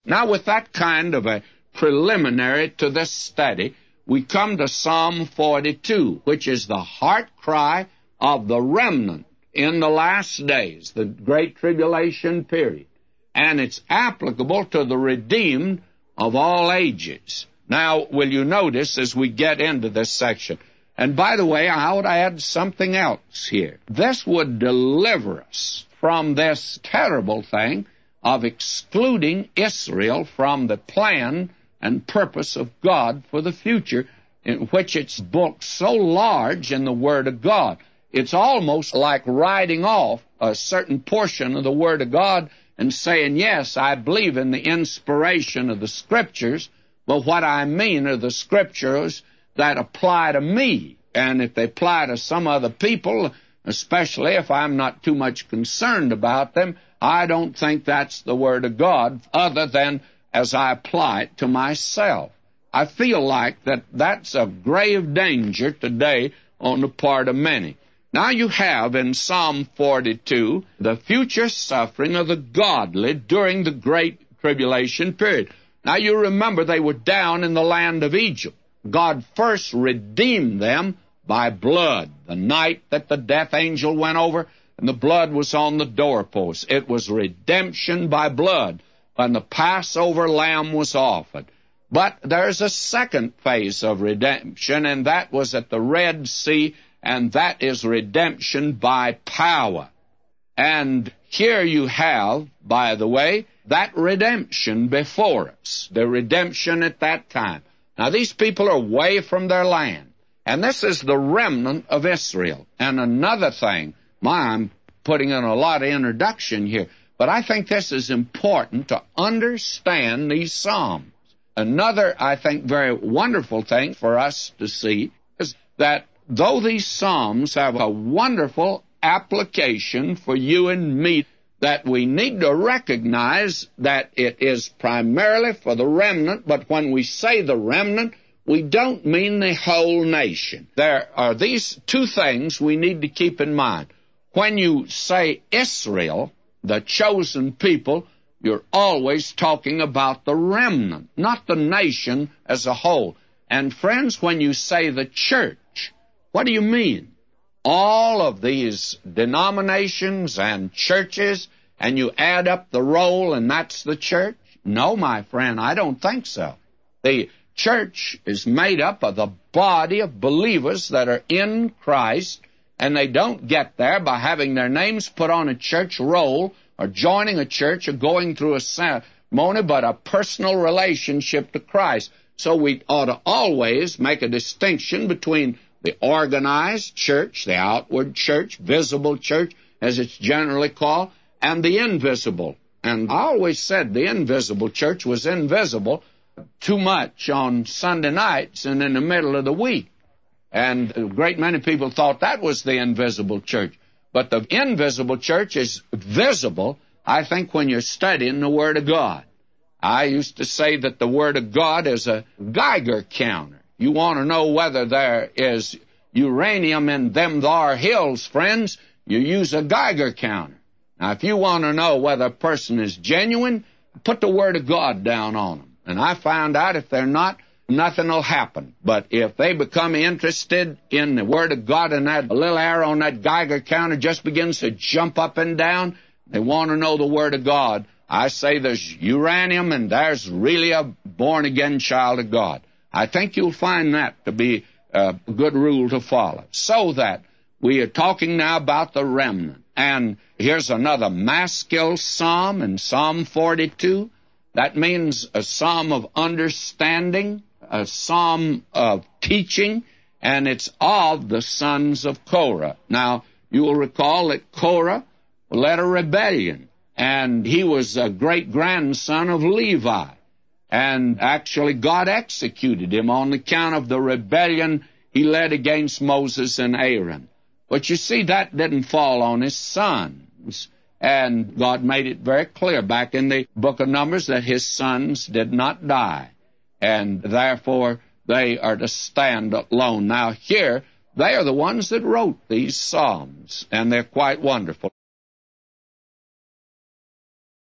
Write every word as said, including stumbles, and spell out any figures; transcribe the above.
Now, with that kind of a preliminary to this study, we come to Psalm forty-two, which is the heart cry of the remnant in the last days, the great tribulation period. And it's applicable to the redeemed of all ages. Now, will you notice as we get into this section, and by the way, I would add something else here. This would deliver us from this terrible thing of excluding Israel from the plan and purpose of God for the future, in which it's booked so large in the Word of God. It's almost like writing off a certain portion of the Word of God and saying, yes, I believe in the inspiration of the Scriptures, but what I mean are the Scriptures that apply to me. And if they apply to some other people, especially if I'm not too much concerned about them, I don't think that's the Word of God, other than as I apply it to myself. I feel like that that's a grave danger today on the part of many. Now you have in Psalm forty-two the future suffering of the godly during the great tribulation period. Now you remember they were down in the land of Egypt. God first redeemed them by blood. The night that the death angel went over and the blood was on the doorpost. It was redemption by blood when the Passover lamb was offered. But there's a second phase of redemption, and that was at the Red Sea, and that is redemption by power. And here you have, by the way, that redemption before us, the redemption at that time. Now, these people are away from their land, and this is the remnant of Israel. And another thing, my, I'm putting in a lot of introduction here, but I think this is important to understand these Psalms. Another, I think, very wonderful thing for us to see is that though these Psalms have a wonderful application for you and me, that we need to recognize that it is primarily for the remnant, but when we say the remnant, we don't mean the whole nation. There are these two things we need to keep in mind. When you say Israel, the chosen people, you're always talking about the remnant, not the nation as a whole. And friends, when you say the church, what do you mean? All of these denominations and churches, and you add up the roll and that's the church? No, my friend, I don't think so. The church is made up of the body of believers that are in Christ, and they don't get there by having their names put on a church roll or joining a church or going through a ceremony, but a personal relationship to Christ. So we ought to always make a distinction between the organized church, the outward church, visible church, as it's generally called, and the invisible. And I always said the invisible church was invisible too much on Sunday nights and in the middle of the week. And a great many people thought that was the invisible church. But the invisible church is visible, I think, when you're studying the Word of God. I used to say that the Word of God is a Geiger counter. You want to know whether there is uranium in them thar hills, friends, you use a Geiger counter. Now, if you want to know whether a person is genuine, put the Word of God down on them. And I found out if they're not, nothing will happen. But if they become interested in the Word of God and that little arrow on that Geiger counter just begins to jump up and down, they want to know the Word of God, I say there's uranium and there's really a born-again child of God. I think you'll find that to be a good rule to follow. So that we are talking now about the remnant. And here's another Maskil psalm in Psalm forty-two. That means a psalm of understanding, a psalm of teaching, and it's of the sons of Korah. Now, you will recall that Korah led a rebellion, and he was a great-grandson of Levi. And actually, God executed him on account of the rebellion he led against Moses and Aaron. But you see, that didn't fall on his sons. And God made it very clear back in the book of Numbers that his sons did not die. And therefore, they are to stand alone. Now, here, they are the ones that wrote these psalms, and they're quite wonderful.